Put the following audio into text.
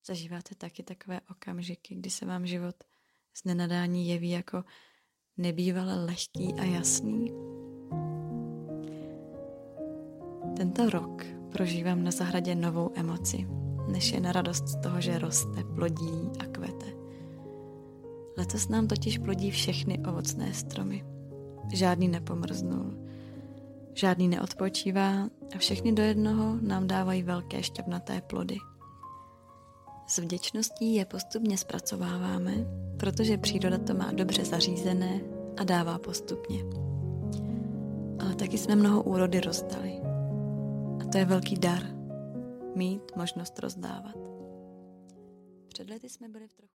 Zažíváte taky takové okamžiky, kdy se vám život z nenadání jeví jako nebývale lehký a jasný? Tento rok prožívám na zahradě novou emoci, než je na radost z toho, že roste, plodí a kvete. Letos nám totiž plodí všechny ovocné stromy. Žádný nepomrznul, žádný neodpočívá a všechny do jednoho nám dávají velké šťavnaté plody. S vděčností je postupně zpracováváme, protože příroda to má dobře zařízené a dává postupně. Ale taky jsme mnoho úrody rozdali. A to je velký dar, mít možnost rozdávat. Před lety jsme byli v trochu